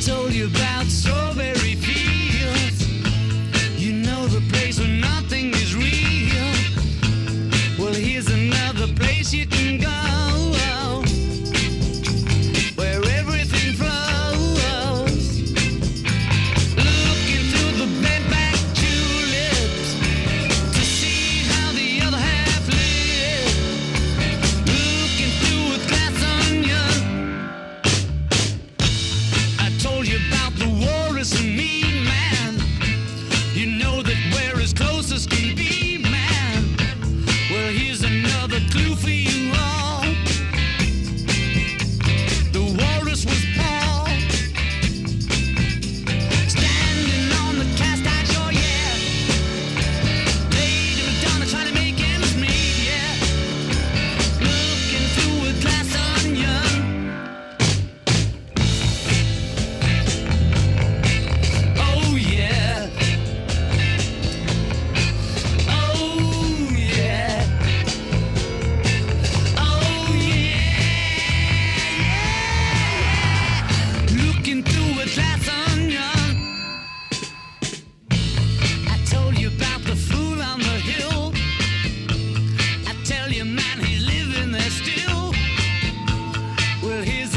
told you about strawberry fields. You know the place where nothing is real. Well, here's another place you can go, where everything flows. Looking through the bent-back tulips to see how the other half lives. Looking through a glass onion. I told you about the walrus and me, man. You know that we're as close as can be, man. Well, here's another clue for you all. The walrus was Paul, standing on the cast-iron shore, yeah. Lady Madonna trying to make ends meet, yeah. Looking through a glass onion. Oh yeah. Oh yeah. Oh yeah. Looking through a glass onion. I told you about the fool on the hill. I tell you, man, he's living there still. Well, here's